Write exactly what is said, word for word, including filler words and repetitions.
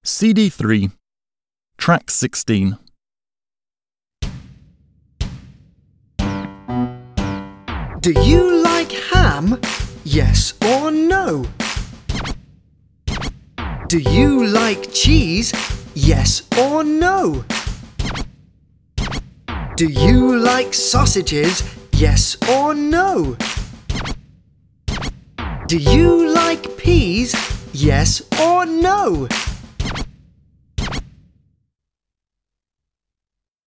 C D three, Track sixteen. Do you like ham? Yes or no? Do you like cheese? Yes or no? Do you like sausages? Yes or no? Do you like peas? Yes or no?